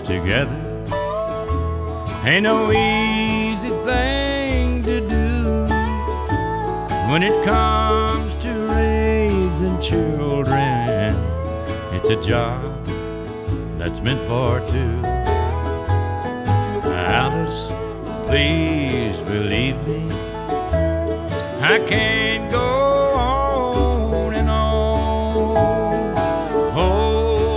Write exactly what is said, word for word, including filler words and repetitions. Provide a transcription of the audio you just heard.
together ain't no easy thing to do. When it comes to raising children, it's a job that's meant for two. Alice, please believe me, I can't go